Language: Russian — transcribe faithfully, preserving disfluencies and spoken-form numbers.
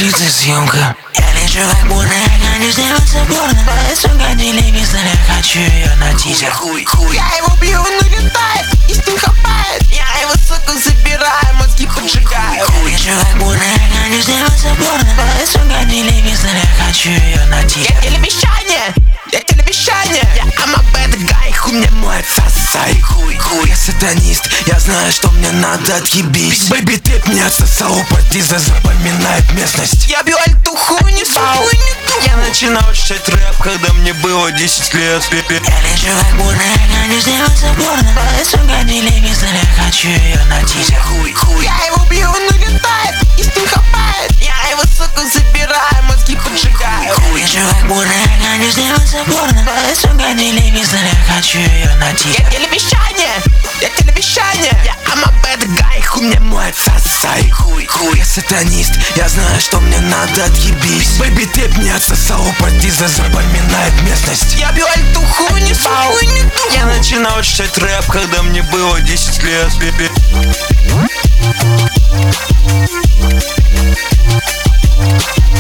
Маслица съемка. Я лечу как бурная, не сделаться порно. Сука, телевизор, я хочу ее на тизер. Хуй, хуй. Я его бью, он улетает, и с ним хапает. Я его, сука, забираю, мозги поджигаю. Я лечу как бурная, не сделаться порно. Сука, телевизор, я хочу ее на тизер. Я телевещание, я телевещание. Я I'm a bad guy, хуй мне мой сосай. Хуй, хуй, я сатанист, я знаю, что мне надо отъебись. Бэйби, ты мне отсосал, упадиза запоминает местность. Я бью альтуху, не сухую, не туху. Я начинал читать рэп, когда мне было десять лет. Я лечу как бурная, не сделаться порно. Сука, телевизор, я хочу ее на тизер. Хуй, хуй. Я его бью, он улетает, и с ним хапает. Я его, сука, забираю, мозги поджигаю. Я лечу как бурная, не сделаться порно. Сука, телевизор, я хочу ее на тизер. Я телевещание, я телевещание. Я I'm a bad guy, хуй мне мой сосай. Хуй, хуй, я сатанист, я знаю, что мне надо отъебись. Бэйби, ты мне отсосал, упадиза запоминает местность. Я бью альтуху, не сухую, не туху. Я начинал читать рэп, когда мне было десять лет. We'll be right back.